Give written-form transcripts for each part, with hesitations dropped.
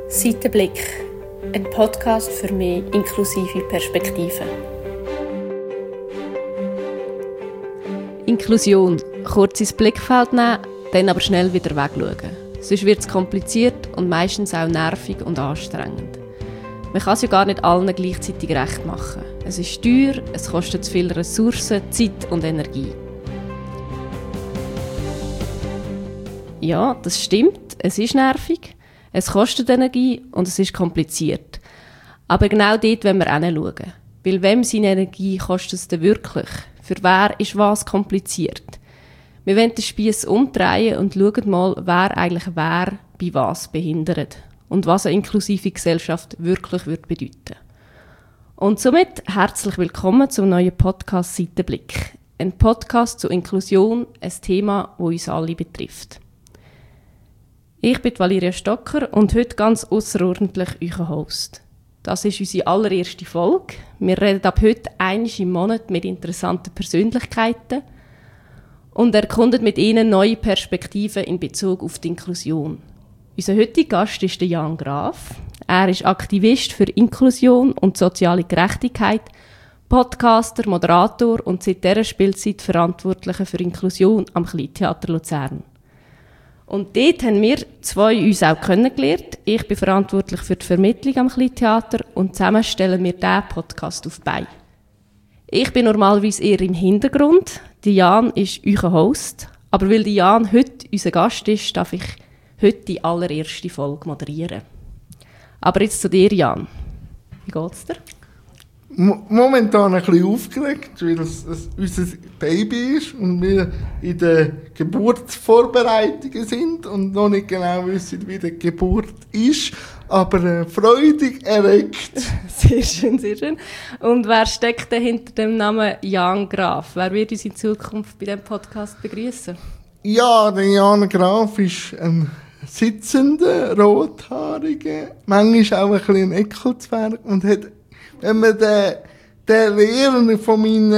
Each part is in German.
Seitenblick, ein Podcast für mehr inklusive Perspektiven. Inklusion. Kurz ins Blickfeld nehmen, dann aber schnell wieder wegschauen. Sonst wird es kompliziert und meistens auch nervig und anstrengend. Man kann es ja gar nicht allen gleichzeitig recht machen. Es ist teuer, es kostet zu viele Ressourcen, Zeit und Energie. Ja, das stimmt, es ist nervig, es kostet Energie und es ist kompliziert. Aber genau dort wollen wir hinschauen. Weil wem seine Energie kostet es denn wirklich? Für wer ist was kompliziert? Wir wollen den Spiess umdrehen und schauen mal, wer eigentlich wer bei was behindert und was eine inklusive Gesellschaft wirklich bedeuten würde. Und somit herzlich willkommen zum neuen Podcast «Seitenblick». Ein Podcast zur Inklusion, ein Thema, das uns alle betrifft. Ich bin Valeria Stocker und heute ganz ausserordentlich euer Host. Das ist unsere allererste Folge. Wir reden ab heute einmal im Monat mit interessanten Persönlichkeiten und erkunden mit ihnen neue Perspektiven in Bezug auf die Inklusion. Unser heutiger Gast ist der Jan Graf. Er ist Aktivist für Inklusion und soziale Gerechtigkeit, Podcaster, Moderator und seit dieser Spielzeit Verantwortlicher für Inklusion am Kleintheater Luzern. Und dort haben wir zwei uns auch kennengelernt. Ich bin verantwortlich für die Vermittlung am Kleintheater und zusammen stellen wir diesen Podcast auf die Beine. Ich bin normalerweise eher im Hintergrund. Die Jan ist euer Host. Aber weil die Jan heute unser Gast ist, darf ich heute die allererste Folge moderieren. Aber jetzt zu dir, Jan. Wie geht's dir? Momentan ein bisschen aufgeregt, weil es unser Baby ist und wir in den Geburtsvorbereitungen sind und noch nicht genau wissen, wie die Geburt ist, aber freudig erregt. Sehr schön, sehr schön. Und wer steckt denn hinter dem Namen Jan Graf? Wer wird uns in Zukunft bei diesem Podcast begrüßen? Ja, der Jan Graf ist ein sitzender, rothaariger, manchmal auch ein bisschen ein Ekelzwerg und hat, wenn man den Lehren von meinen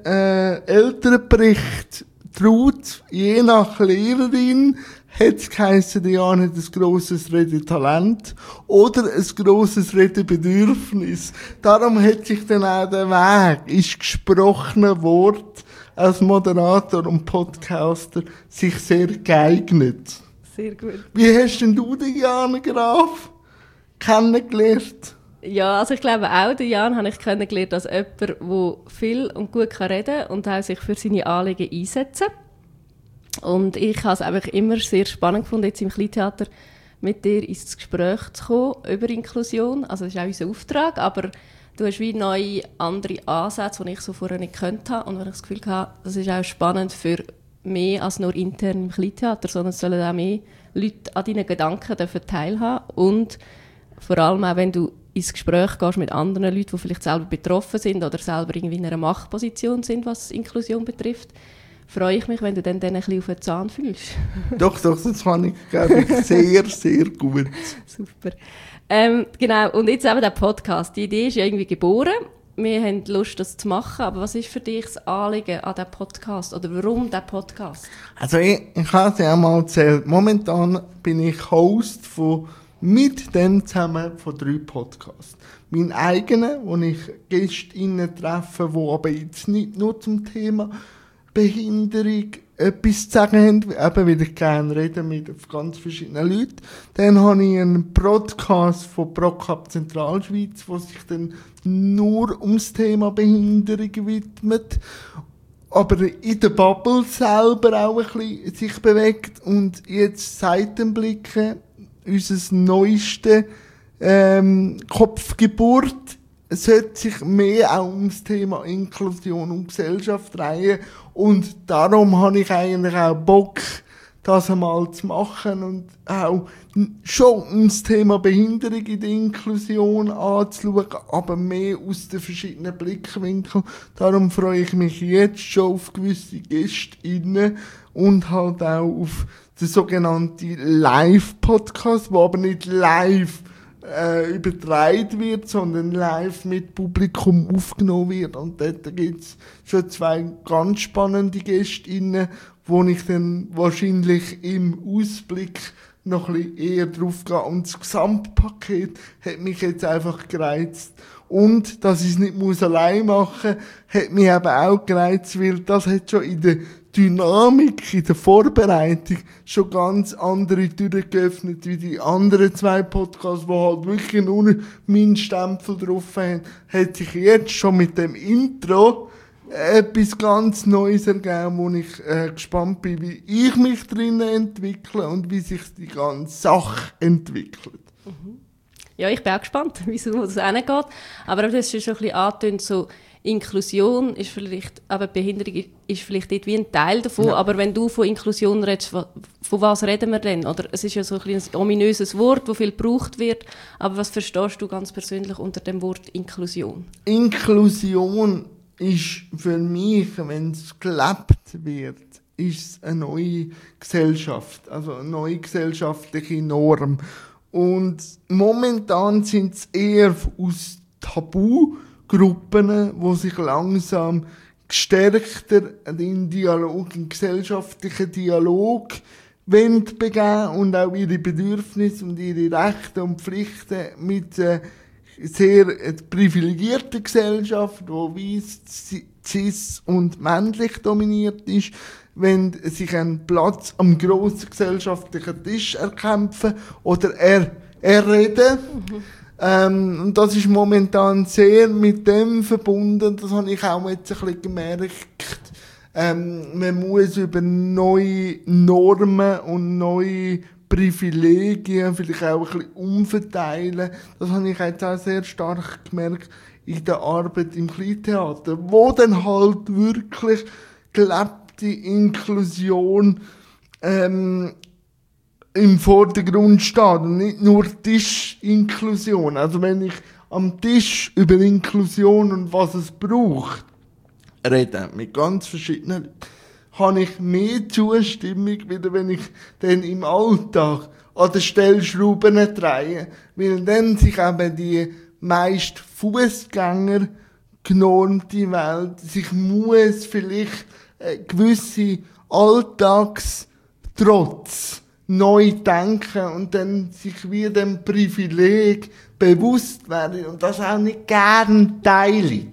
Elternbericht traut, je nach Lehrerin, hat es geheissen, der Jan hat ein grosses Redetalent oder ein grosses Redebedürfnis. Darum hat sich dann auch der Weg ins gesprochene Wort als Moderator und Podcaster sich sehr geeignet. Sehr gut. Wie hast denn du den Jan Graf kennengelernt? Ja, also ich glaube auch, den Jan habe ich kennengelernt als jemand, der viel und gut reden kann und auch sich für seine Anliegen einsetzen. Und ich habe es einfach immer sehr spannend gefunden, jetzt im Kleintheater mit dir ins Gespräch zu kommen über Inklusion. Also das ist auch unser Auftrag, aber du hast wie neue, andere Ansätze, die ich so vorher nicht gekannt habe. Und wenn ich das Gefühl habe, das ist auch spannend für mehr als nur intern im Kleintheater, sondern es sollen auch mehr Leute an deinen Gedanken teilhaben. Und vor allem auch, wenn du ins Gespräch gehst mit anderen Leuten, die vielleicht selber betroffen sind oder selber irgendwie in einer Machtposition sind, was Inklusion betrifft, freue ich mich, wenn du dann ein bisschen auf den Zahn fühlst. Doch, das kann ich, glaube ich, sehr, sehr gut. Super. Genau, und jetzt eben der Podcast. Die Idee ist ja irgendwie geboren. Wir haben Lust, das zu machen, aber was ist für dich das Anliegen an diesem Podcast oder warum dieser Podcast? Also ich habe es ja mal erzählt, momentan bin ich Host mit dem zusammen von 3 Podcasts. Mein eigener, wo ich GästInnen treffe, die aber jetzt nicht nur zum Thema Behinderung etwas zu sagen haben, eben weil ich gerne rede mit ganz verschiedenen Leuten. Dann habe ich einen Podcast von ProCup Zentralschweiz, der sich dann nur ums Thema Behinderung widmet, aber in der Bubble selber auch ein bisschen sich bewegt und jetzt Seitenblicke, unser neueste Kopfgeburt, sollte sich mehr auch ums Thema Inklusion und Gesellschaft drehen. Und darum habe ich eigentlich auch Bock, das einmal zu machen und auch schon ums Thema Behinderung in der Inklusion anzuschauen, aber mehr aus den verschiedenen Blickwinkeln. Darum freue ich mich jetzt schon auf gewisse GästInnen und halt auch auf den sogenannten Live-Podcast, wo aber nicht live übertragen wird, sondern live mit Publikum aufgenommen wird. Und dort gibt es schon 2 ganz spannende GästInnen, wo ich dann wahrscheinlich im Ausblick noch ein bisschen eher drauf gehen. Und das Gesamtpaket hat mich jetzt einfach gereizt. Und, dass ich es nicht allein machen muss, hat mich eben auch gereizt, weil das hat schon in der Dynamik, in der Vorbereitung schon ganz andere Türen geöffnet, wie die anderen 2 Podcasts, die halt wirklich nur meinen Stempel drauf haben, hat sich jetzt schon mit dem Intro etwas ganz Neues ergeben, wo ich gespannt bin, wie ich mich drinnen entwickle und wie sich die ganze Sache entwickelt. Ja, ich bin auch gespannt, wie es hingeht. Aber das ist schon ein bisschen angetönt, so Inklusion ist vielleicht, aber Behinderung ist vielleicht nicht wie ein Teil davon, ja. Aber wenn du von Inklusion redest, von was reden wir denn? Oder es ist ja so ein ominöses Wort, das viel gebraucht wird, aber was verstehst du ganz persönlich unter dem Wort Inklusion? Inklusion ist für mich, wenn es gelebt wird, ist es eine neue Gesellschaft, also eine neue gesellschaftliche Norm. Und momentan sind es eher aus Tabugruppen, die sich langsam gestärkter in Dialog, in gesellschaftlichen Dialog begeben und auch ihre Bedürfnisse und ihre Rechte und Pflichten mit sehr privilegierten Gesellschaft, die weiss, cis und männlich dominiert ist, wenn sich einen Platz am grossen gesellschaftlichen Tisch erkämpfen oder erreden. Und das ist momentan sehr mit dem verbunden, das habe ich auch jetzt ein bisschen gemerkt. Man muss über neue Normen und neue Privilegien vielleicht auch ein bisschen umverteilen. Das habe ich jetzt auch sehr stark gemerkt in der Arbeit im Kleintheater, wo dann halt wirklich gelebte Inklusion im Vordergrund steht und nicht nur Tischinklusion. Also wenn ich am Tisch über Inklusion und was es braucht rede, mit ganz verschiedenen Leuten, habe ich mehr Zustimmung, wieder wenn ich dann im Alltag an den Stellschrauben drehe, weil dann sich eben die meist Fußgänger genormte Welt sich muss vielleicht gewisse Alltagstrotz neu denken und dann sich wie dem Privileg bewusst werden und das auch nicht gern teilen.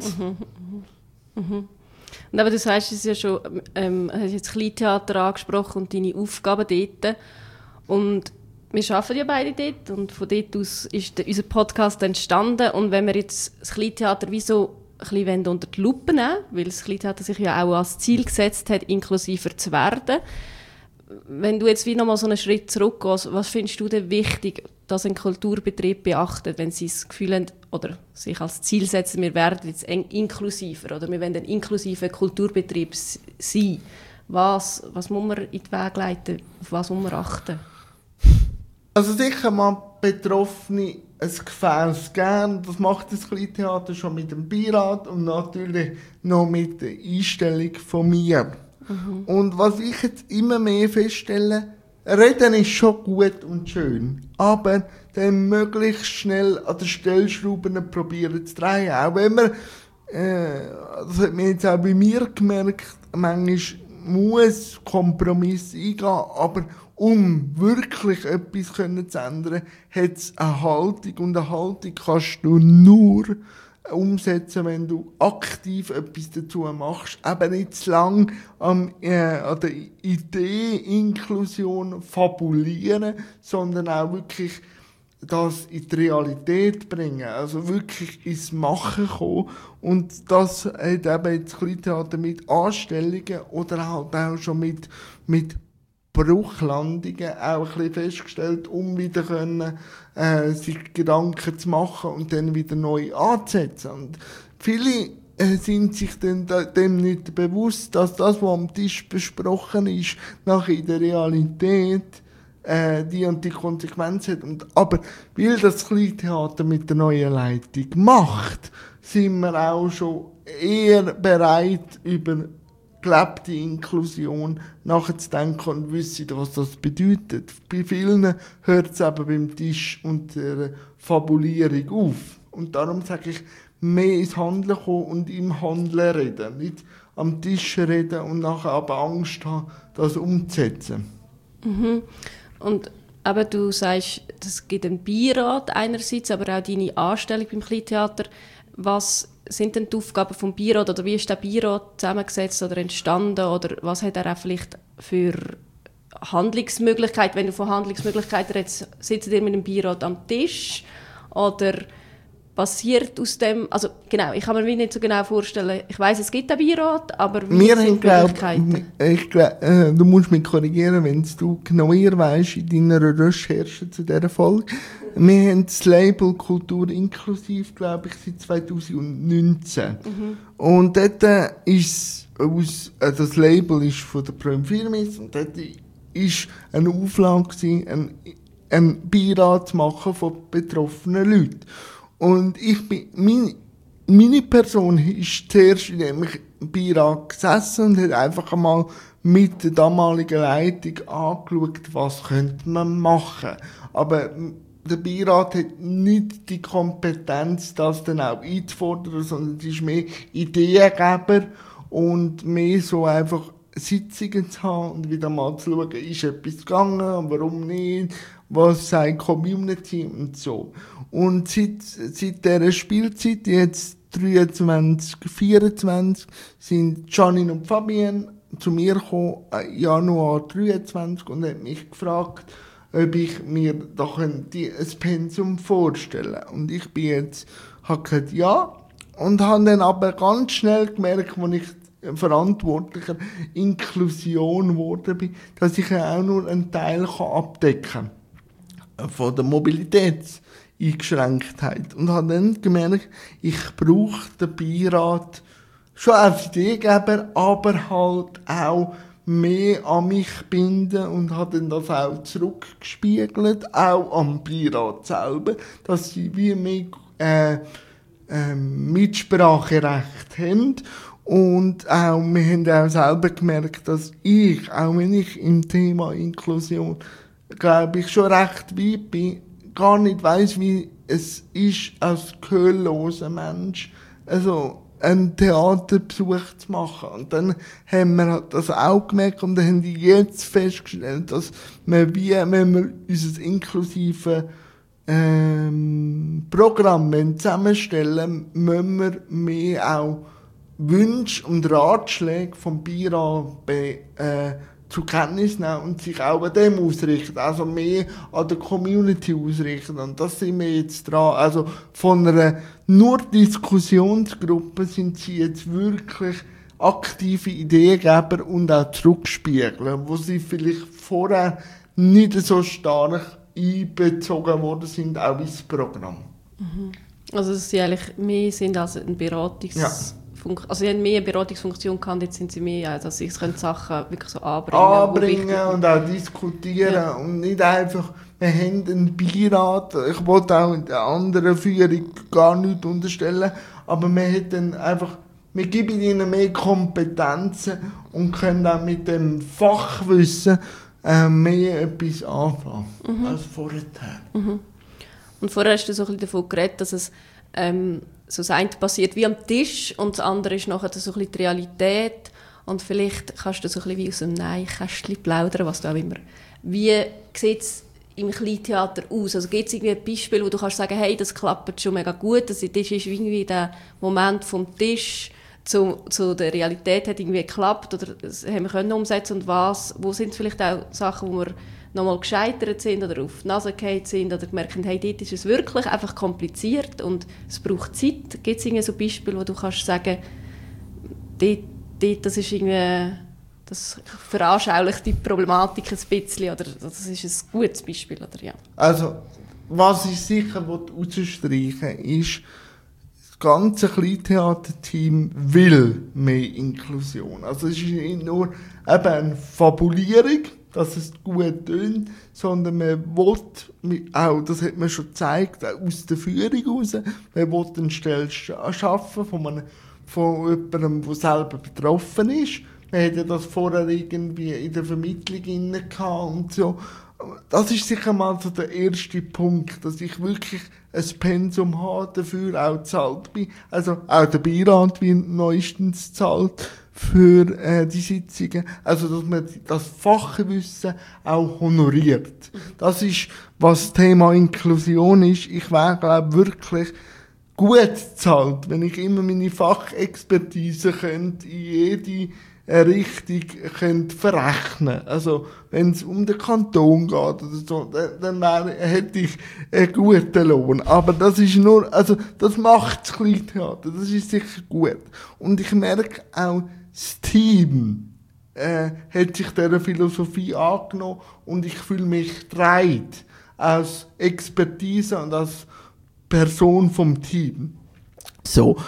Und aber du sagst es ja schon, hast jetzt Kleintheater angesprochen und deine Aufgaben dort. Und wir arbeiten ja beide dort und von dort aus ist unser Podcast entstanden. Und wenn wir jetzt das Kleintheater wie so ein bisschen unter die Lupe nehmen, weil das Kleintheater sich ja auch als Ziel gesetzt hat, inklusiver zu werden. Wenn du jetzt wie nochmal so einen Schritt zurückgehst, was findest du denn wichtig, dass ein Kulturbetrieb beachtet, wenn sie das Gefühl haben oder sich als Ziel setzen, wir werden jetzt inklusiver oder wir wollen ein inklusiver Kulturbetrieb sein? Was muss man in den Weg leiten? Auf was muss man achten? Also sicher mal Betroffene ein Gefäß geben. Das macht das Kleintheater schon mit dem Beirat und natürlich noch mit der Einstellung von mir. Und was ich jetzt immer mehr feststelle, reden ist schon gut und schön, aber dann möglichst schnell an den Stellschrauben probieren zu drehen. Auch wenn man, das hat man jetzt auch bei mir gemerkt, manchmal muss Kompromiss eingehen, aber um wirklich etwas zu ändern, hat es eine Haltung und eine Haltung kannst du nur umsetzen, wenn du aktiv etwas dazu machst. Eben nicht zu lang an der Idee Inklusion fabulieren, sondern auch wirklich das in die Realität bringen. Also wirklich ins Machen kommen. Und das hat eben das Kleintheater mit Anstellungen oder halt auch schon mit Bruchlandungen auch ein bisschen festgestellt, um wieder können, sich Gedanken zu machen und dann wieder neu anzusetzen. Und viele sind sich dann dem nicht bewusst, dass das, was am Tisch besprochen ist, nachher in der Realität die und die Konsequenz hat. Aber weil das Kleintheater mit der neuen Leitung macht, sind wir auch schon eher bereit, über gelebte Inklusion nachzudenken und wissen, was das bedeutet. Bei vielen hört es eben beim Tisch und der Fabulierung auf. Und darum sage ich, mehr ins Handeln kommen und im Handeln reden. Nicht am Tisch reden und nachher aber Angst haben, das umzusetzen. Und Aber du sagst, es gibt einen Beirat einerseits, aber auch deine Anstellung beim Kleintheater. Was sind denn die Aufgaben vom Beirat oder wie ist der Beirat zusammengesetzt oder entstanden oder was hat er auch vielleicht für Handlungsmöglichkeiten? Wenn du von Handlungsmöglichkeiten redest, sitzt ihr mit dem Beirat am Tisch oder passiert aus dem, also genau, ich kann mir nicht so genau vorstellen, ich weiss, es gibt einen Beirat, aber wie sind die Möglichkeiten? Du musst mich korrigieren, wenn du genauer weisst in deiner Recherche zu dieser Folge. Wir haben das Label Kultur inklusiv, glaube ich, seit 2019. Und dort ist das Label ist von der Prüm Firmis und dort ist eine Auflage gewesen, einen Beirat zu machen von betroffenen Leuten. Und meine Person ist zuerst in dem Beirat gesessen und hat einfach einmal mit der damaligen Leitung angeschaut, was könnte man machen. Aber der Beirat hat nicht die Kompetenz, das dann auch einzufordern, sondern es ist mehr Ideengeber und mehr so einfach Sitzungen zu haben und wieder mal zu schauen, ist etwas gegangen, warum nicht, was sagt die Community und so. Und seit dieser Spielzeit, jetzt 23, 24, sind Janine und Fabienne zu mir gekommen, Januar 23, und haben mich gefragt, ob ich mir da ein Pensum vorstellen könnte. Und ich habe gesagt, ja, und habe dann aber ganz schnell gemerkt, als ich verantwortlicher Inklusion geworden bin, dass ich auch nur einen Teil abdecken kann von der Mobilitätseingeschränktheit. Und habe dann gemerkt, ich brauche den Beirat schon als Ideengeber, aber halt auch mehr an mich binden und habe dann das auch zurückgespiegelt, auch am Beirat selber, dass sie wie mehr Mitspracherecht haben. Und auch, wir haben auch selber gemerkt, dass ich, auch wenn ich im Thema Inklusion, glaube ich, schon recht weit bin, gar nicht weiss, wie es ist, als gehörloser Mensch, also einen Theaterbesuch zu machen. Und dann haben wir das auch gemerkt und dann haben die jetzt festgestellt, dass wir wenn wir unser inklusive Programm zusammenstellen, müssen wir mehr auch Wünsche und Ratschläge vom Beirat zur Kenntnis nehmen und sich auch an dem ausrichten, also mehr an der Community ausrichten. Und das sind wir jetzt dran. Also von einer nur Diskussionsgruppe sind sie jetzt wirklich aktive Ideengeber und auch zurückspiegeln, wo sie vielleicht vorher nicht so stark einbezogen worden sind, auch ins Programm. Also dass sie eigentlich mehr sind als ein Also sie haben mehr eine Beratungsfunktion gehabt, jetzt sind sie mehr, dass sie Sachen wirklich so anbringen und auch diskutieren und nicht einfach, wir haben einen Beirat, ich wollte auch in der anderen Führung gar nichts unterstellen, aber wir hätten einfach, wir geben ihnen mehr Kompetenzen und können auch mit dem Fachwissen mehr etwas anfangen als vorher. Und vorher hast du so ein bisschen davon geredet, dass es so das eine passiert wie am Tisch und das andere ist nachher so ein bisschen die Realität. Und vielleicht kannst du so ein bisschen wie aus dem Nähkästchen plaudern, was du auch immer. Wie sieht es im Kleintheater aus? Also gibt es irgendwie ein Beispiel, wo du kannst sagen, hey, das klappt schon mega gut, das ist irgendwie der Moment vom Tisch zu der Realität hat irgendwie geklappt oder das haben wir können umsetzen und wo sind vielleicht auch Sachen, wo wir nochmal gescheitert sind oder auf die Nase gefallen sind oder gemerkt haben, hey, dort ist es wirklich einfach kompliziert und es braucht Zeit. Gibt es irgendwie so Beispiele, wo du kannst sagen, dort, das ist irgendwie, das veranschaulicht die Problematik ein bisschen oder das ist ein gutes Beispiel, oder ja? Also, was ich sicher herausstreichen will, ist, das ganze Kleintheaterteam will mehr Inklusion. Also es ist nicht nur eben eine Fabulierung, dass es gut tönt, sondern man will, auch, das hat man schon gezeigt, auch aus der Führung heraus, man will eine Stelle schaffen von jemandem, der selber betroffen ist. Man hatte das vorher irgendwie in der Vermittlung gehabt und so. Das ist sicher mal so der erste Punkt, dass ich wirklich ein Pensum habe, dafür auch gezahlt bin. Also auch der Beirat wird neuestens gezahlt für die Sitzungen. Also, dass man das Fachwissen auch honoriert. Das ist, was das Thema Inklusion ist. Ich wäre, glaube wirklich gut zahlt, wenn ich immer meine Fachexpertise könnte in jede Richtung könnte verrechnen. Also, wenn es um den Kanton geht oder so, dann hätte ich einen guten Lohn. Aber das ist nur, also, das macht das Kleintheater. Das ist sicher gut. Und ich merke auch, das Team hat sich dieser Philosophie angenommen und ich fühle mich getragen als Expertise und als Person vom Team. So.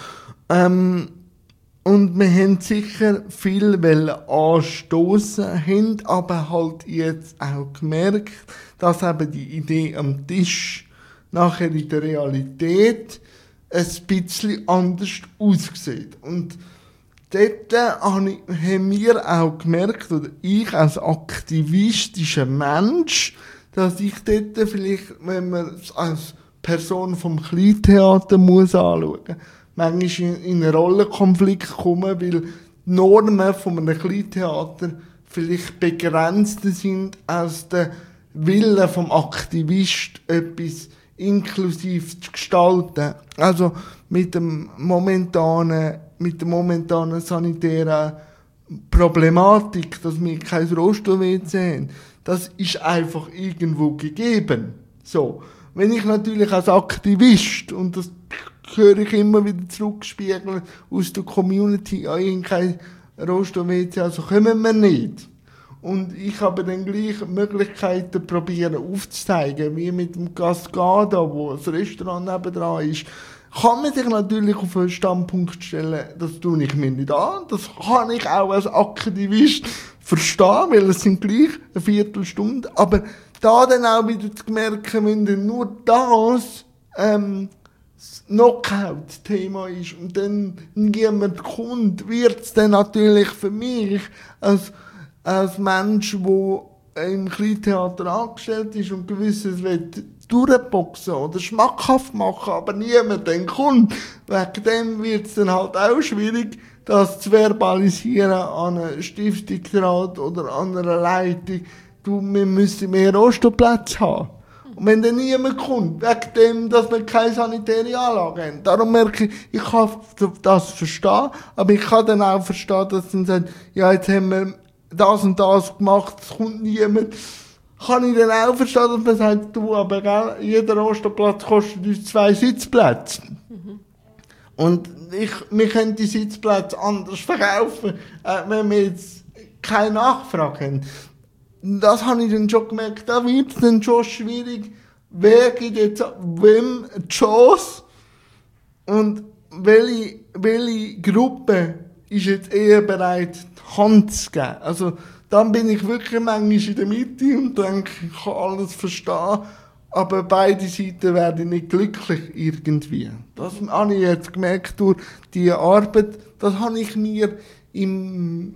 Und wir haben sicher viel anstoßen, haben aber halt jetzt auch gemerkt, dass eben die Idee am Tisch nachher in der Realität ein bisschen anders aussieht. Und dort haben wir auch gemerkt, oder ich als aktivistischer Mensch, dass ich dort vielleicht, wenn man es als Person vom Kleintheater muss anschauen, manchmal in einen Rollenkonflikt kommen, weil die Normen von einem Kleintheater vielleicht begrenzter sind als der Wille vom Aktivist, etwas inklusiv zu gestalten. Also mit der momentanen sanitären Problematik, dass wir kein Rollstuhl-WC haben, das ist einfach irgendwo gegeben. So. Wenn ich natürlich als Aktivist, und das höre ich immer wieder zurückspiegeln aus der Community, ja, ich habe kein Rollstuhl-WC, also kommen wir nicht. Und ich habe dann gleich Möglichkeiten probieren aufzuzeigen, wie mit dem Cascada, wo das Restaurant nebendran ist, kann man sich natürlich auf einen Standpunkt stellen, das tue ich mir nicht an. Das kann ich auch als Aktivist verstehen, weil es sind gleich eine Viertelstunde. Aber da dann auch wieder zu merken, wenn dann nur das das Knockout-Thema ist und dann niemand kommt, wird es dann natürlich für mich als Mensch, der im Kleintheater angestellt ist und gewisses will durchboxen oder schmackhaft machen, aber niemand dann kommt. Wegen dem wird es dann halt auch schwierig, das zu verbalisieren an einem Stiftungsrat oder an einer Leitung. Wir müssen mehr Rollstuhlplätze haben. Und wenn dann niemand kommt, wegen dem, dass wir keine sanitäre Anlage haben. Darum merke ich, ich kann das verstehen, aber ich kann dann auch verstehen, dass dann sagt, ja, jetzt haben wir das und das gemacht, es kommt niemand. Kann ich dann auch verstehen, dass man sagt, du, aber gell, jeder Rollstuhlplatz kostet uns 2 Sitzplätze. Und wir können die Sitzplätze anders verkaufen, wenn wir jetzt keine Nachfrage haben. Das habe ich dann schon gemerkt, da wird es dann schon schwierig, wer gibt jetzt wem die Chance und welche Gruppe ist jetzt eher bereit, die Hand zu geben. Also dann bin ich wirklich manchmal in der Mitte und denke, ich kann alles verstehen, aber beide Seiten werden nicht glücklich irgendwie. Das habe ich jetzt gemerkt durch die Arbeit, das habe ich mir im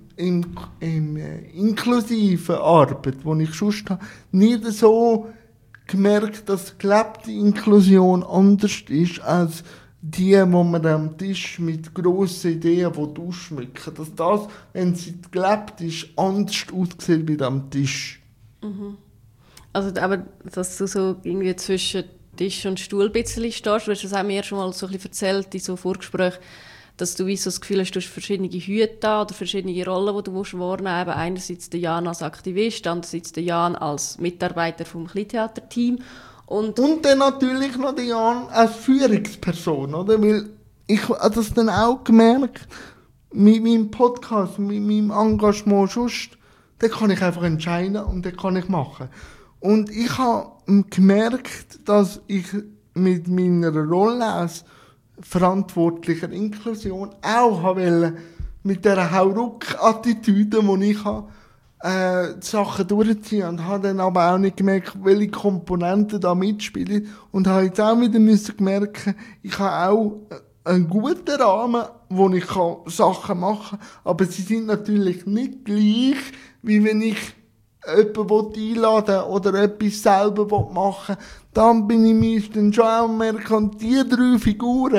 inklusiven Arbeit, die ich sonst habe, nicht so gemerkt, dass gelebte Inklusion anders ist als die, wo man am Tisch mit grossen Ideen ausschmücken. Dass das, wenn sie gelebt ist, anders aussieht wie am Tisch. Mhm. Also, aber dass du so irgendwie zwischen Tisch und Stuhl ein bisschen stehst, du hast das auch mir schon mal so ein bisschen erzählt in so Vorgesprächen, dass du wie so das Gefühl hast, du hast verschiedene Hüte oder verschiedene Rollen, die du wahrnehmen willst. Einerseits der Jan als Aktivist, andererseits der Jan als Mitarbeiter vom Kleintheaterteam. Und dann natürlich noch der Jan als Führungsperson, oder? Weil ich habe das dann auch gemerkt, mit meinem Podcast, mit meinem Engagement sonst, dann kann ich einfach entscheiden und dann kann ich machen. Und ich habe gemerkt, dass ich mit meiner Rolle als verantwortlicher Inklusion auch wollte, mit dieser Hauruck-Attitüde, die ich habe, die Sachen durchziehen und habe dann aber auch nicht gemerkt, welche Komponenten da mitspielen und habe jetzt auch wieder merken, ich habe auch einen guten Rahmen, wo ich Sachen machen kann, aber sie sind natürlich nicht gleich, wie wenn ich jemanden einladen oder etwas selber machen will. Dann bin ich mir dann schon auch merken, und die 3 Figuren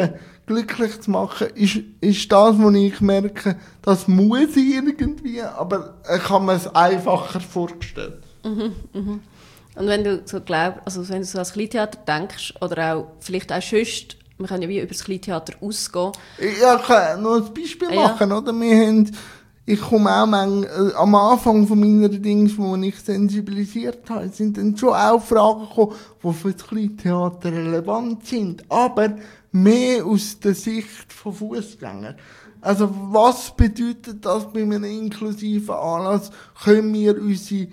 glücklich zu machen, ist das, was ich merke, das muss ich irgendwie, aber ich habe mir es einfacher vorgestellt. Und wenn du so glaubst, also wenn du so ans Kleintheater denkst, oder auch vielleicht auch sonst, wir können ja wie über das Kleintheater ausgehen. Ja, ich kann noch ein Beispiel machen, oder? Ich komme auch am Anfang von meiner Dings, wo ich sensibilisiert habe, sind dann schon auch Fragen gekommen, die für das Kleintheater relevant sind, aber mehr aus der Sicht von Fußgängern. Also, was bedeutet das bei einem inklusiven Anlass? Können wir unsere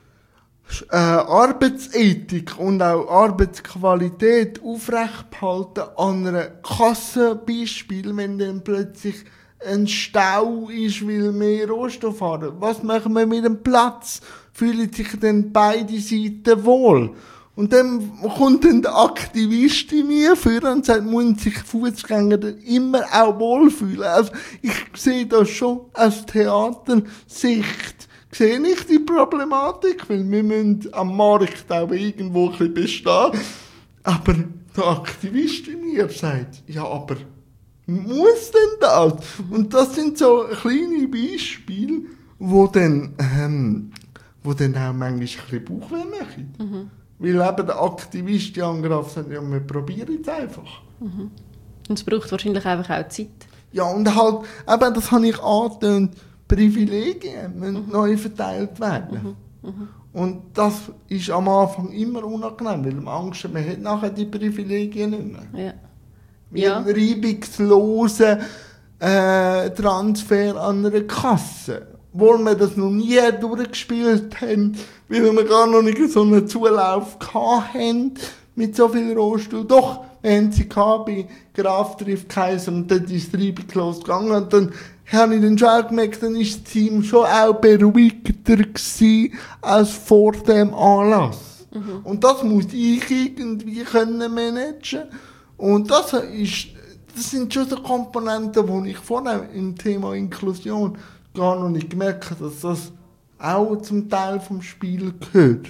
Arbeitsethik und auch Arbeitsqualität aufrechthalten an einer Kassenbeispiel, wenn dann plötzlich ein Stau ist, weil mehr Rohstoff haben? Was machen wir mit dem Platz? Fühlen sich dann beide Seiten wohl? Und dann kommt dann der Aktivist in mir vor und sagt, müssen sich Fußgänger dann immer auch wohlfühlen. Also ich sehe das schon aus Theatersicht. Sehe ich die Problematik, weil wir müssen am Markt auch irgendwo ein bisschen bestehen. Aber der Aktivist in mir sagt, ja, aber muss denn das? Und das sind so kleine Beispiele, wo dann auch manchmal ein bisschen Bauchweh machen. Weil eben der Aktivist Jan Graf sagt, ja, wir probieren es einfach. Und es braucht wahrscheinlich einfach auch Zeit. Ja, und halt, eben, das habe ich angetönt, Privilegien müssen neu verteilt werden. Und das ist am Anfang immer unangenehm, weil man Angst hat, man hat nachher die Privilegien nicht mehr. Ja. Wie ein reibungsloser Transfer an einer Kasse. Wo wir das noch nie durchgespielt haben, weil wir gar noch nicht so einen Zulauf hatten mit so viel Rohstuhl. Doch, wir haben sie bei Graf trifft Kaiser und dann ist es reibungslos gegangen. Und dann habe ich dann schon auch gemerkt, dann ist das Team schon auch beruhigter gewesen als vor dem Anlass. Und das muss ich irgendwie können managen. Und das sind schon so Komponenten, die ich vorher im Thema Inklusion gar noch nicht gemerkt habe, dass das auch zum Teil vom Spiel gehört.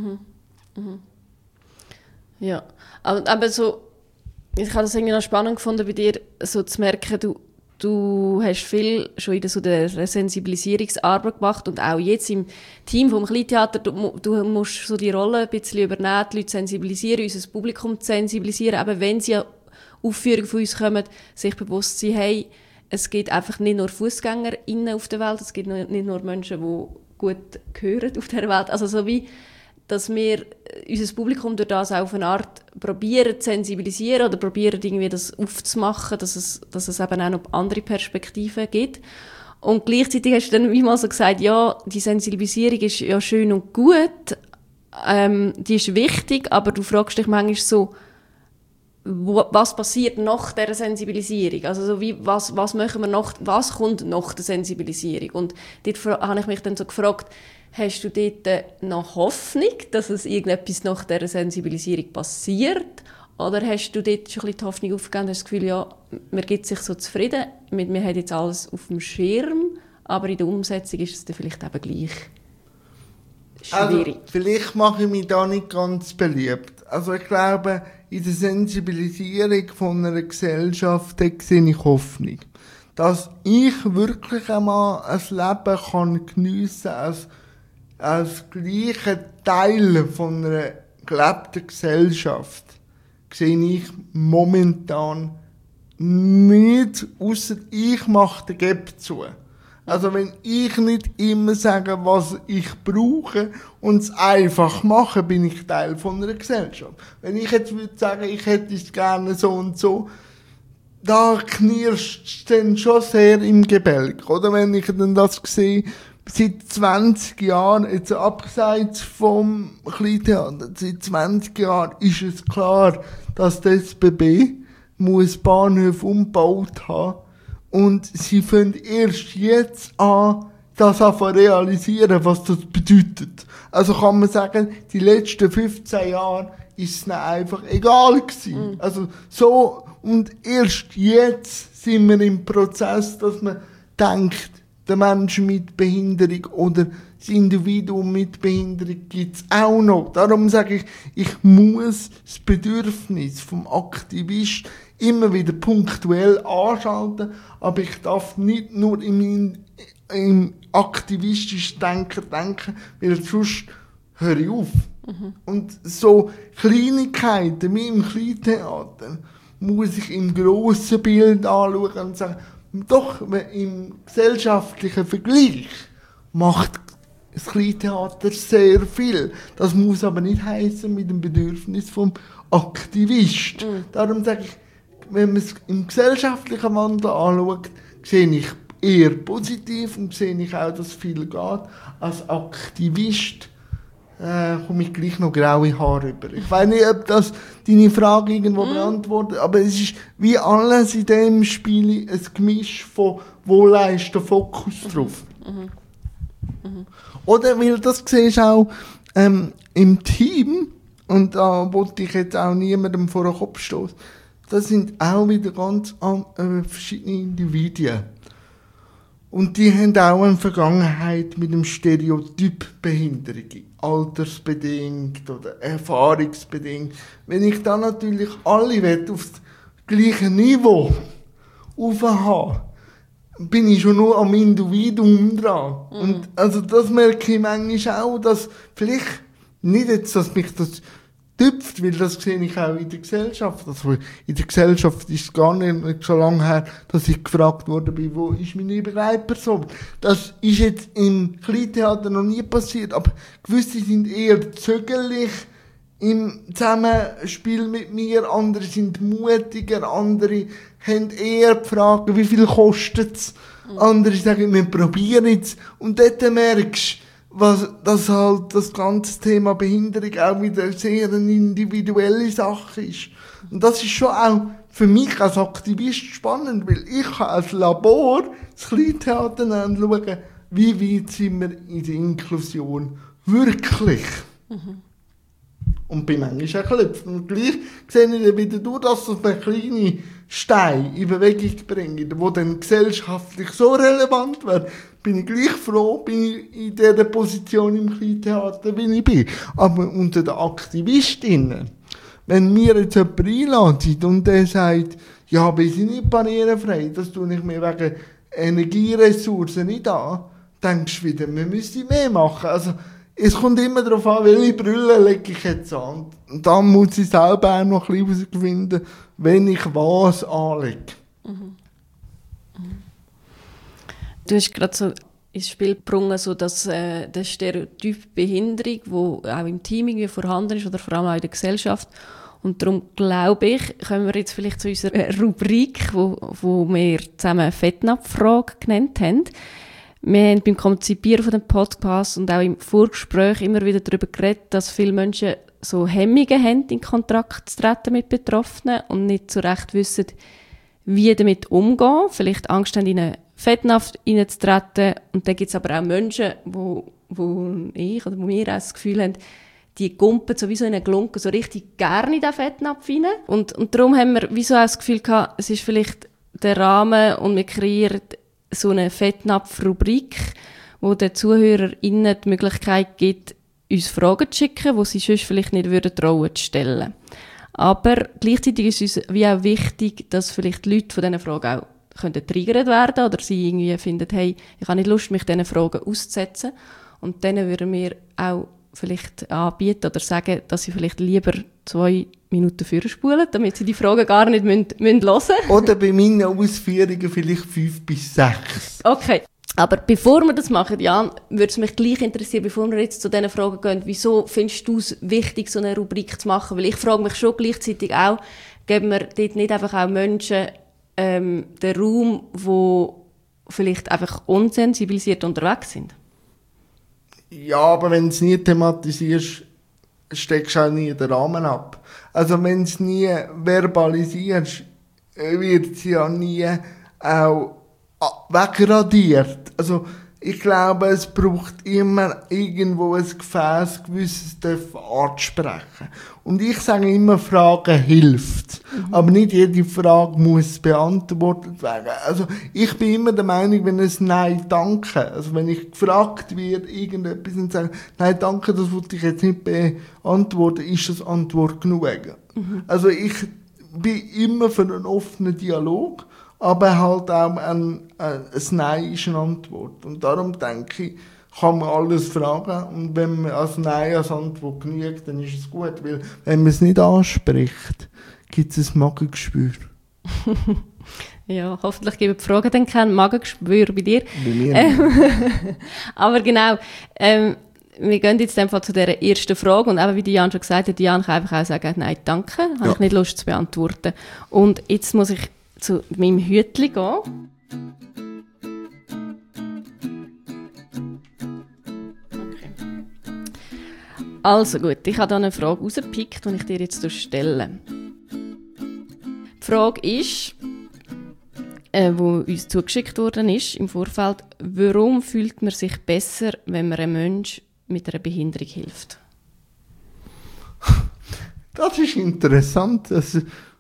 Ja, aber so, ich habe das irgendwie noch spannend gefunden, bei dir so zu merken, du hast viel schon in der Sensibilisierungsarbeit gemacht und auch jetzt im Team vom Kleintheater, du musst so die Rolle ein bisschen übernehmen, die Leute sensibilisieren, unser Publikum zu sensibilisieren, aber wenn sie Aufführungen von uns kommen, sich bewusst sein, hey, es gibt einfach nicht nur FußgängerInnen auf der Welt, es gibt nicht nur Menschen, die gut hören auf der Welt. Also so wie, dass wir unser Publikum durch das auch auf eine Art probieren zu sensibilisieren oder probieren irgendwie das aufzumachen, dass es eben auch noch andere Perspektiven gibt. Und gleichzeitig hast du dann wie mal so gesagt, ja, die Sensibilisierung ist ja schön und gut, die ist wichtig, aber du fragst dich manchmal so, was passiert nach der Sensibilisierung? Also so wie, was machen wir noch, was kommt nach der Sensibilisierung? Und dort habe ich mich dann so gefragt, hast du dort noch Hoffnung, dass es irgendetwas nach der Sensibilisierung passiert? Oder hast du dort schon ein bisschen die Hoffnung aufgegeben und hast das Gefühl, ja, man gibt sich so zufrieden, wir haben jetzt alles auf dem Schirm, aber in der Umsetzung ist es dann vielleicht eben gleich schwierig. Also, vielleicht mache ich mich da nicht ganz beliebt. Also ich glaube, in der Sensibilisierung von einer Gesellschaft sehe ich Hoffnung. Dass ich wirklich einmal ein Leben kann geniessen als gleicher Teil von einer gelebten Gesellschaft, sehe ich momentan nicht, ausser ich mache den Gap zu. Also wenn ich nicht immer sage, was ich brauche und es einfach mache, bin ich Teil von einer Gesellschaft. Wenn ich jetzt würde sagen, ich hätte es gerne so und so, da knirscht es dann schon sehr im Gebälk. Oder wenn ich dann das sehe, seit 20 Jahren, jetzt abseits vom Kleintheater, seit 20 Jahren ist es klar, dass das SBB muss Bahnhöfe umgebaut haben. Und sie fangen erst jetzt an, das zu realisieren, was das bedeutet. Also kann man sagen, die letzten 15 Jahre ist es ihnen einfach egal gewesen. Also so, und erst jetzt sind wir im Prozess, dass man denkt, der Mensch mit Behinderung oder das Individuum mit Behinderung gibt es auch noch. Darum sage ich muss das Bedürfnis vom Aktivist immer wieder punktuell anschalten, aber ich darf nicht nur im aktivistischen denken, weil sonst höre ich auf. Und so Kleinigkeiten wie im Kleintheater muss ich im grossen Bild anschauen und sagen, doch, im gesellschaftlichen Vergleich macht das Kleintheater sehr viel. Das muss aber nicht heissen mit dem Bedürfnis vom Aktivist. Darum sage ich, wenn man es im gesellschaftlichen Wandel anschaut, sehe ich eher positiv und sehe ich auch, dass viel geht. Als Aktivist komme ich gleich noch graue Haare rüber. Ich weiß nicht, ob das deine Frage irgendwo beantwortet, aber es ist wie alles in dem Spiel ein Gemisch von Wohlleisten, Fokus drauf. Oder, weil das siehst du auch im Team, und da wollte ich jetzt auch niemandem vor den Kopf stoßen, das sind auch wieder ganz verschiedene Individuen. Und die haben auch eine Vergangenheit mit dem Stereotyp Behinderung, altersbedingt oder erfahrungsbedingt. Wenn ich dann natürlich alle auf das gleiche Niveau aufhabe, bin ich schon nur am Individuum dran. Und also das merke ich manchmal auch, dass vielleicht nicht jetzt, dass mich das tüpft, weil das sehe ich auch in der Gesellschaft. Also in der Gesellschaft ist es gar nicht so lange her, dass ich gefragt wurde, wo ist meine Begleitperson. Das ist jetzt im Kleintheater noch nie passiert, aber gewisse sind eher zögerlich im Zusammenspiel mit mir, andere sind mutiger, andere haben eher die Frage, wie viel kostet es, andere sagen, wir probieren es. Und dort merkst du, dass halt das ganze Thema Behinderung auch wieder sehr eine individuelle Sache ist. Und das ist schon auch für mich als Aktivist spannend, weil ich kann als Labor das Kleintheater anschauen, wie weit sind wir in der Inklusion wirklich. Und bin manchmal auch geklopft. Und gleich sehe ich dann wieder durch, dass das eine kleine Stein in Bewegung bringt, die dann gesellschaftlich so relevant wird, bin ich gleich froh, bin ich in dieser Position im Kleintheater, wie ich bin. Aber unter den Aktivistinnen, wenn mir jetzt jemand einladet und der sagt, ja, wir sind nicht barrierefrei, das tue ich mir wegen Energieressourcen nicht an, denkst du wieder, wir müssen mehr machen. Also, es kommt immer darauf an, welche Brille lege ich jetzt an. Und dann muss ich selber auch noch ein bisschen herausfinden, wenn ich was anlege. Du hast gerade so ins Spiel gebracht, so dass der Stereotyp Behinderung, der auch im Team irgendwie vorhanden ist oder vor allem auch in der Gesellschaft. Und darum glaube ich, können wir jetzt vielleicht zu unserer Rubrik, wo wir zusammen Fettnapf-Frage genannt haben. Wir haben beim Konzipieren von dem Podcast und auch im Vorgespräch immer wieder darüber geredet, dass viele Menschen so Hemmungen haben, in Kontakt zu treten mit Betroffenen und nicht so recht wissen, wie damit umgehen. Vielleicht Angst haben, in eine Fettnapf reinzutreten. Und dann gibt es aber auch Menschen, wo ich oder wo wir auch das Gefühl haben, die gumpen sowieso in einen Glunken so richtig gerne in den Fettnapf rein. Und darum haben wir wieso auch das Gefühl gehabt, es ist vielleicht der Rahmen und wir kreieren so eine Fettnapf-Rubrik, wo den ZuhörerInnen die Möglichkeit gibt, uns Fragen zu schicken, die sie sonst vielleicht nicht trauen würden zu stellen. Aber gleichzeitig ist es uns wie auch wichtig, dass vielleicht die Leute von diesen Fragen auch getriggert werden oder sie irgendwie finden, hey, ich habe nicht Lust, mich diesen Fragen auszusetzen. Und dann würden wir auch vielleicht anbieten oder sagen, dass sie vielleicht lieber 2 Minuten vorspulen, damit sie die Fragen gar nicht hören müssen. Oder bei meinen Ausführungen vielleicht 5 bis 6. Okay. Aber bevor wir das machen, Jan, würde es mich gleich interessieren, bevor wir jetzt zu diesen Fragen gehen, wieso findest du es wichtig, so eine Rubrik zu machen? Weil ich frage mich schon gleichzeitig auch, geben wir dort nicht einfach auch Menschen den Raum, die vielleicht einfach unsensibilisiert unterwegs sind? Ja, aber wenn du es nie thematisierst, steckst du auch nie den Rahmen ab. Also wenn du es nie verbalisierst, wird es ja nie auch wegradiert. Also Ich glaube, es braucht immer irgendwo ein Gefäß, gewisses anzusprechen. Und ich sage immer, Fragen hilft. Aber nicht jede Frage muss beantwortet werden. Also, ich bin immer der Meinung, wenn es Nein, danke. Also, wenn ich gefragt werde, irgendetwas und sage, Nein, danke, das wollte ich jetzt nicht beantworten, ist das Antwort genug. Also, ich bin immer für einen offenen Dialog. Aber halt auch ein Nein ist eine Antwort. Und darum denke ich, kann man alles fragen. Und wenn man als Nein als Antwort genügt, dann ist es gut. Weil, wenn man es nicht anspricht, gibt es ein Magengeschwür. Ja, hoffentlich geben die Fragen dann kein Magengeschwür bei dir. Bei mir nicht. Aber genau, wir gehen jetzt einfach zu dieser ersten Frage. Und eben, wie Jan schon gesagt hat, Jan kann einfach auch sagen, nein, danke. Habe ich nicht Lust zu beantworten. Und jetzt muss ich zu meinem Hütli gehen. Okay. Also gut, ich habe da eine Frage rausgepickt, die ich dir jetzt stelle. Die Frage ist, die uns zugeschickt worden ist im Vorfeld, warum fühlt man sich besser, wenn man einem Menschen mit einer Behinderung hilft? Das ist interessant, dass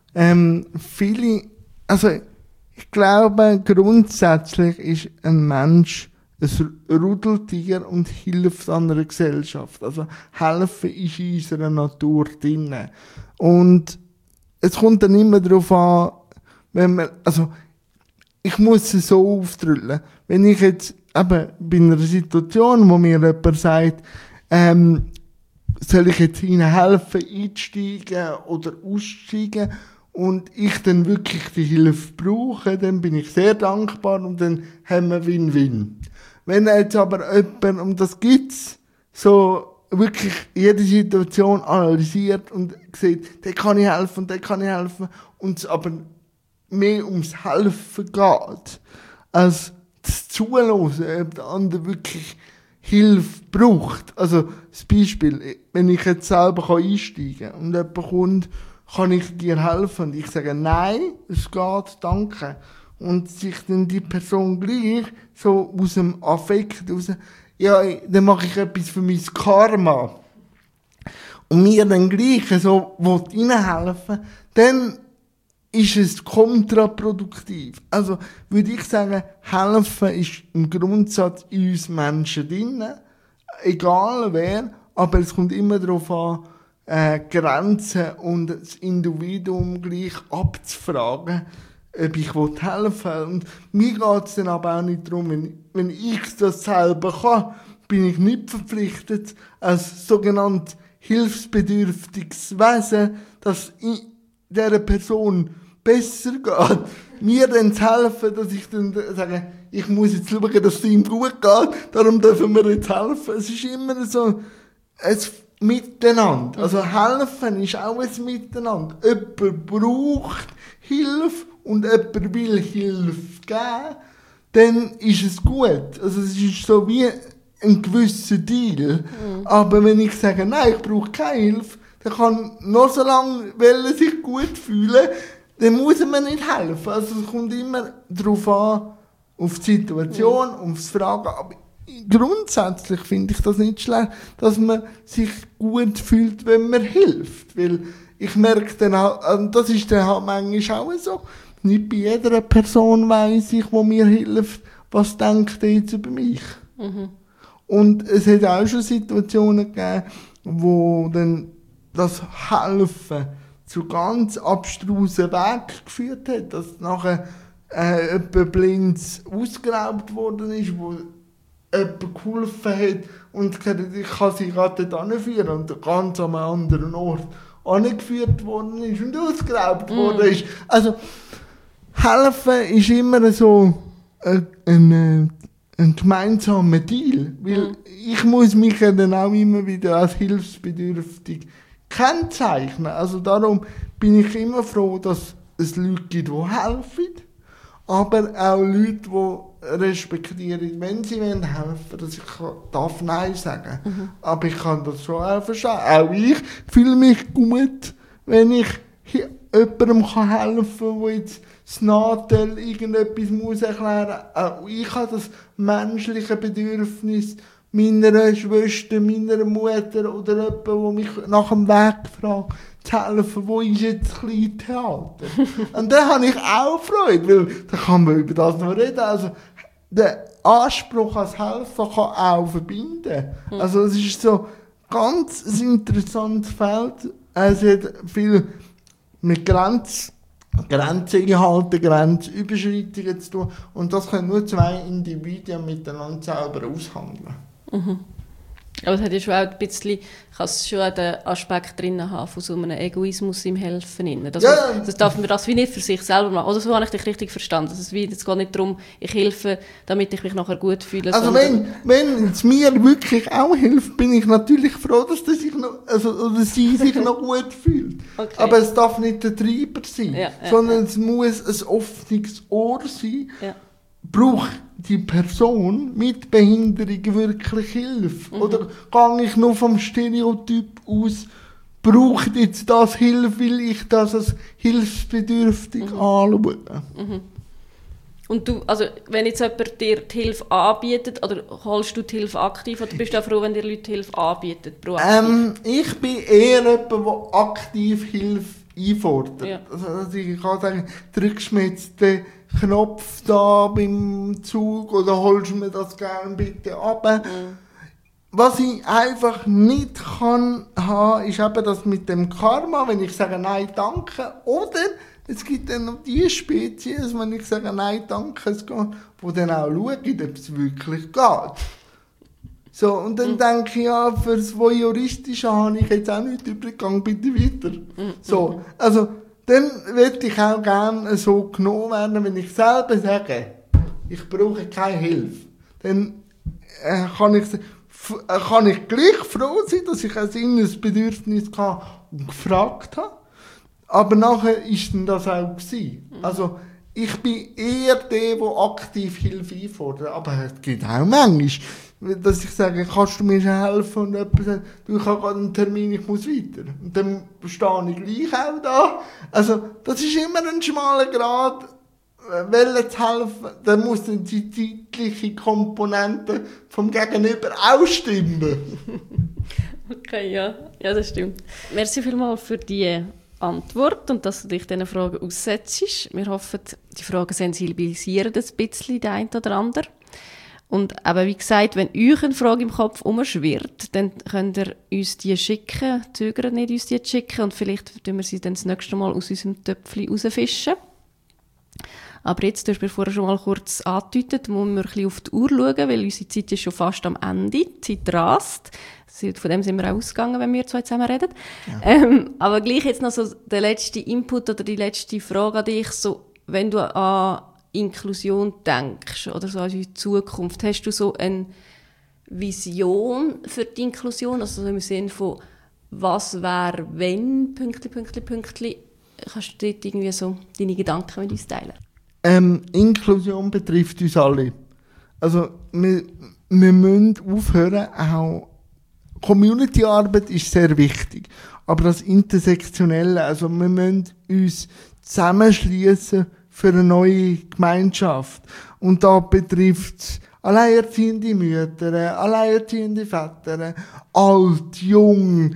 viele, also ich glaube, grundsätzlich ist ein Mensch ein Rudeltier und hilft an einer Gesellschaft. Also helfen ist in unserer Natur drin. Und es kommt dann immer darauf an, wenn man, also ich muss es so aufdrüllen. Wenn ich jetzt eben bei einer Situation, wo mir jemand sagt, soll ich jetzt ihnen helfen, einsteigen oder aussteigen, und ich dann wirklich die Hilfe brauche, dann bin ich sehr dankbar und dann haben wir Win-Win. Wenn jetzt aber jemand, und das gibt's, so wirklich jede Situation analysiert und sieht, der kann ich helfen und es aber mehr ums Helfen geht, als das Zuhören, ob der andere wirklich Hilfe braucht. Also, das Beispiel, wenn ich jetzt selber einsteigen kann und jemand kommt, kann ich dir helfen? Und ich sage, nein, es geht, danke. Und sich dann die Person gleich so aus dem Affekt raus, ja, dann mache ich etwas für mein Karma. Und mir dann gleich so ihnen helfen, dann ist es kontraproduktiv. Also würde ich sagen, helfen ist im Grundsatz in uns Menschen drin, egal wer, aber es kommt immer darauf an, Grenzen und das Individuum gleich abzufragen, ob ich helfen will. Und mir geht es dann aber auch nicht darum, wenn ich das selber kann, bin ich nicht verpflichtet, als sogenannt hilfsbedürftiges Wesen, dass dieser Person besser geht, mir dann zu helfen, dass ich dann sage, ich muss jetzt schauen, dass es ihm gut geht, darum dürfen wir jetzt helfen. Es ist immer so ein Miteinander. Also helfen ist auch ein Miteinander. Jemand braucht Hilfe und jemand will Hilfe geben, dann ist es gut. Also es ist so wie ein gewisser Deal. Aber wenn ich sage, nein, ich brauche keine Hilfe, dann kann noch so lange sich gut fühlen, dann muss man nicht helfen. Also es kommt immer darauf an, auf die Situation, aufs Fragen. Aber grundsätzlich finde ich das nicht schlecht, dass man sich gut fühlt, wenn man hilft. Weil ich merke dann auch, das ist dann halt manchmal auch so, nicht bei jeder Person weiss ich, die mir hilft, was denkt er jetzt über mich. Und es hat auch schon Situationen gegeben, wo dann das Helfen zu ganz abstrusen Weg geführt hat, dass nachher jemand blind ausgeraubt worden ist, wo jemand geholfen hat und gesagt, ich kann sie gerade dort hinführen und ganz an einem anderen Ort angeführt worden ist und ausgeraubt worden ist. Also, helfen ist immer so ein gemeinsamer Deal, weil ich muss mich ja dann auch immer wieder als hilfsbedürftig kennzeichnen. Also darum bin ich immer froh, dass es Leute gibt, die helfen, aber auch Leute, die respektieren, wenn sie helfen wollen, dass ich darf Nein sagen. Aber ich kann das schon auch verstehen. Auch ich fühle mich gut, wenn ich jemandem helfen kann, der jetzt das Nachteil irgendetwas muss erklären muss. Auch ich habe das menschliche Bedürfnis meiner Schwester, meiner Mutter oder jemand, der mich nach dem Weg fragt, zu helfen, wo ist jetzt das kleine Theater? Und dann habe ich auch Freude, weil da kann man über das noch reden. Also, der Anspruch als Helfer kann auch verbinden. Also es ist so ganz ein interessantes Feld. Es hat viel mit Grenzen einhalten, Grenzüberschreitungen zu tun. Und das können nur zwei Individuen miteinander selber aushandeln. Mhm. Aber es hat ja schon auch ein bisschen, kann es schon auch den Aspekt drin haben von so einem Egoismus im Helfen. Das darf man das wie nicht für sich selber machen. Oder so habe ich dich richtig verstanden. Es geht nicht darum, ich helfe, damit ich mich nachher gut fühle. Also wenn es mir wirklich auch hilft, bin ich natürlich froh, dass oder sie sich noch gut fühlt. Okay. Aber es darf nicht der Treiber sein, sondern es muss ein offenes Ohr sein. Ja. Braucht die Person mit Behinderung wirklich Hilfe? Oder gehe ich nur vom Stereotyp aus, braucht jetzt das Hilfe, weil ich das als hilfsbedürftig anschaue? Mhm. Und du, also wenn jetzt jemand dir die Hilfe anbietet, oder holst du die Hilfe aktiv, oder bist du auch froh, wenn dir Leute Hilfe anbieten? Ich bin eher jemand, der aktiv Hilfe einfordert. Ja. Also ich kann sagen, drückst mir jetzt den Knopf da beim Zug oder holst du mir das gerne bitte ab. Was ich einfach nicht kann haben, ist eben das mit dem Karma, wenn ich sage nein, danke. Oder es gibt dann noch die Spezies, wenn ich sage nein, danke, es geht, wo dann auch schauen, ob es wirklich geht. So, und dann denke ich, ja, für das Voyeuristische habe ich jetzt auch nicht übergegangen, bitte weiter. So, also, dann würde ich auch gerne so genommen werden, wenn ich selber sage, ich brauche keine Hilfe. Dann kann ich gleich froh sein, dass ich ein inneres Bedürfnis hatte und gefragt habe. Aber nachher war dann das auch gewesen. Also, ich bin eher der aktiv Hilfe einfordert. Aber es gibt auch manchmal, dass ich sage, kannst du mir helfen? Und jemand sagt, du, ich habe gerade einen Termin, ich muss weiter. Und dann stehe ich gleich auch da. Also, das ist immer ein schmaler Grad. Wollen zu helfen, dann muss dann die zeitliche Komponente vom Gegenüber auch stimmen. Okay, ja, das stimmt. Merci vielmals für die Antwort und dass du dich diesen Fragen aussetzt. Wir hoffen, die Fragen sensibilisieren ein bisschen den einen oder anderen. Und eben, wie gesagt, wenn euch eine Frage im Kopf umschwirrt, dann könnt ihr uns die schicken. Zögert nicht, uns die zu schicken. Und vielleicht tun wir sie dann das nächste Mal aus unserem Töpfchen rausfischen. Aber jetzt, du hast mir vorher schon mal kurz angedeutet, müssen wir ein bisschen auf die Uhr schauen, weil unsere Zeit ist schon fast am Ende. Die Zeit rast. Von dem sind wir auch ausgegangen, wenn wir zwei zusammen reden. Ja. Aber gleich jetzt noch so der letzte Input oder die letzte Frage an dich. So, wenn du an Inklusion denkst oder so an die Zukunft, hast du so eine Vision für die Inklusion? Also im Sinne von, was wäre, wenn, Pünktli. Kannst du dort irgendwie so deine Gedanken mit uns teilen? Inklusion betrifft uns alle. Also wir müssen aufhören, auch Community-Arbeit ist sehr wichtig, aber das Intersektionelle, also wir müssen uns zusammenschließen für eine neue Gemeinschaft. Und da betrifft es alleinerziehende Mütter, alleinerziehende Väter, alt, jung,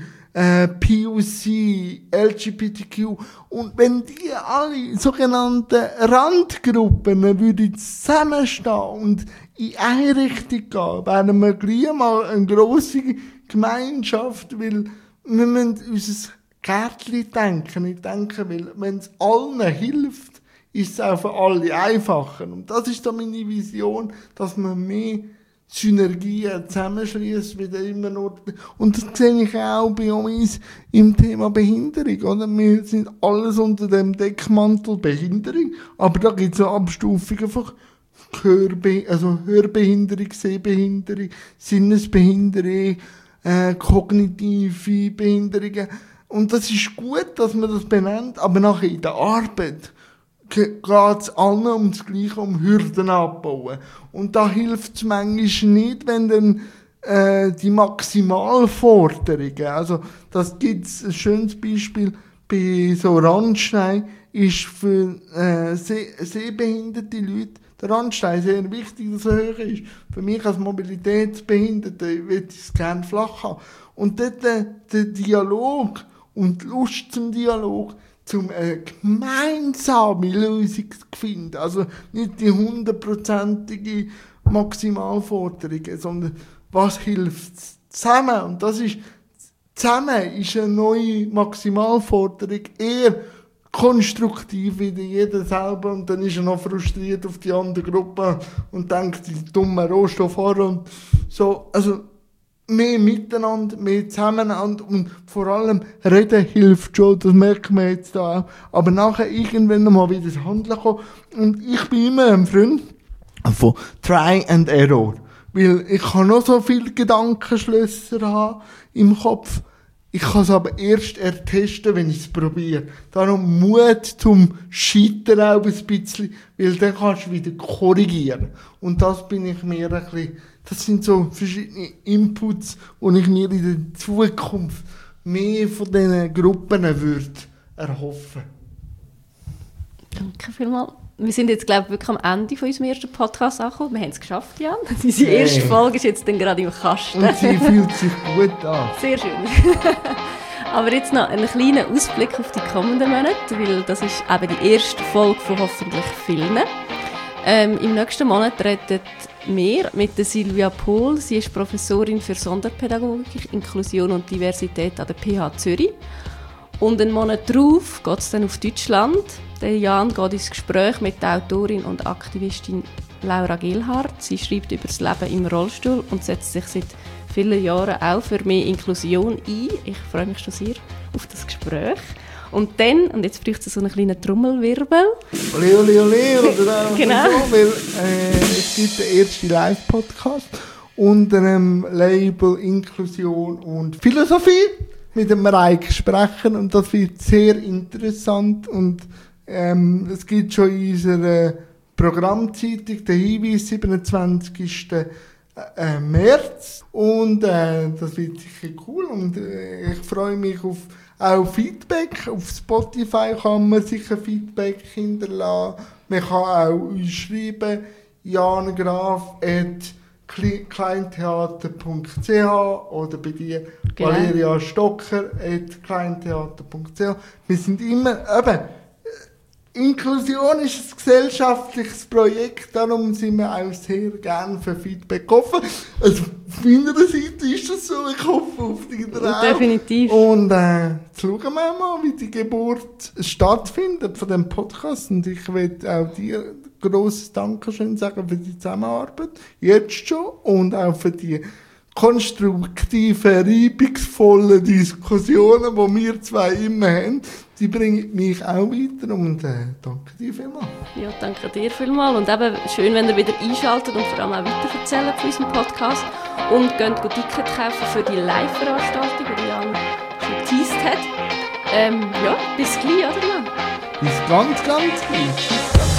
POC, LGBTQ. Und wenn die alle sogenannten Randgruppen würden zusammenstehen und in eine Richtung gehen, wären wir gleich mal eine grosse Gemeinschaft, weil wir müssen unser Gärtchen denken. Ich denke, weil wenn es allen hilft, ist es auch für alle einfacher. Und das ist dann meine Vision, dass man mehr Synergien zusammenschließt, wieder immer nur. Und das sehe ich auch bei uns im Thema Behinderung, oder? Wir sind alles unter dem Deckmantel Behinderung, aber da gibt es eine Abstufung einfach Hörbehinderung, Sehbehinderung, Sinnesbehinderung, kognitive Behinderungen. Und das ist gut, dass man das benennt, aber nachher in der Arbeit geht es allen um das Gleiche, um Hürden abbauen. Und da hilft es manchmal nicht, wenn dann die Maximalforderungen, also das gibt es ein schönes Beispiel bei so Randstein ist für sehbehinderte Leute der Randstein sehr wichtig, dass er hoch ist. Für mich als Mobilitätsbehinderte würde ich es gerne flach haben. Und dort der Dialog und die Lust zum Dialog, zum eine gemeinsame Lösung zu finden. Also nicht die 100%ige Maximalforderung, sondern was hilft zusammen. Und das ist, zusammen ist eine neue Maximalforderung eher konstruktiv wie jeder selber, und dann ist er noch frustriert auf die andere Gruppe und denkt, die dummen Rohstofffahrer und so. Also mehr miteinander, mehr zusammeneinander und vor allem reden hilft schon, das merkt man jetzt da auch. Aber nachher irgendwann mal wieder das Handeln kommen. Und ich bin immer ein Freund von Try and Error. Weil ich kann noch so viele Gedankenschlösser haben im Kopf. Ich kann es aber erst ertesten, wenn ich es probiere. Darum Mut zum Scheitern auch ein bisschen, weil dann kannst du wieder korrigieren. Und das bin ich mir ein bisschen, das sind so verschiedene Inputs, die ich mir in der Zukunft mehr von diesen Gruppen würde erhoffen. Danke vielmals. Wir sind jetzt, glaube ich, wirklich am Ende von unserem ersten Podcast angekommen. Wir haben es geschafft, Jan. Unsere erste Folge ist jetzt dann gerade im Kasten. Und sie fühlt sich gut an. Sehr schön. Aber jetzt noch einen kleinen Ausblick auf die kommenden Monate, weil das ist eben die erste Folge von hoffentlich vielen. Im nächsten Monat reden wir mit der Silvia Pohl. Sie ist Professorin für Sonderpädagogik, Inklusion und Diversität an der PH Zürich. Und einen Monat darauf geht es dann auf Deutschland. Der Jan geht ins Gespräch mit der Autorin und Aktivistin Laura Gelhardt. Sie schreibt über das Leben im Rollstuhl und setzt sich seit vielen Jahren auch für mehr Inklusion ein. Ich freue mich schon sehr auf das Gespräch. Und dann, und jetzt braucht es so einen kleinen Trommelwirbel. Ole, ole, ole, oder auch Genau. so, weil es gibt den ersten Live-Podcast unter dem Label Inklusion und Philosophie mit dem Reich sprechen, und das wird sehr interessant, und es gibt schon in unserer Programmzeitung den Hinweis, 27. März, und das wird sicher cool, und ich freue mich auf auch Feedback. Auf Spotify kann man sicher Feedback hinterlassen. Man kann auch uns schreiben, jangraf@kleintheater.ch oder bei dir Genau. valeriastocker@kleintheater.ch. Wir sind immer, eben, Inklusion ist ein gesellschaftliches Projekt, darum sind wir auch sehr gerne für Feedback offen. Also auf meiner Seite ist das so, ich hoffe auf deiner auch. Definitiv. Und jetzt schauen wir mal, wie die Geburt stattfindet von dem Podcast. Und ich will auch dir grosses Dankeschön sagen für die Zusammenarbeit, jetzt schon, und auch für die konstruktiven, reibungsvollen Diskussionen, die wir zwei immer haben. Die bringen mich auch weiter, und danke dir vielmals. Ja, danke dir vielmals. Und eben schön, wenn ihr wieder einschaltet und vor allem auch weiterverzählt von unserem Podcast. Und geht Ticket kaufen für die Live-Veranstaltung, die Jan schon geteased hat. Ja, bis gleich, oder Jan? Bis ganz, ganz gleich.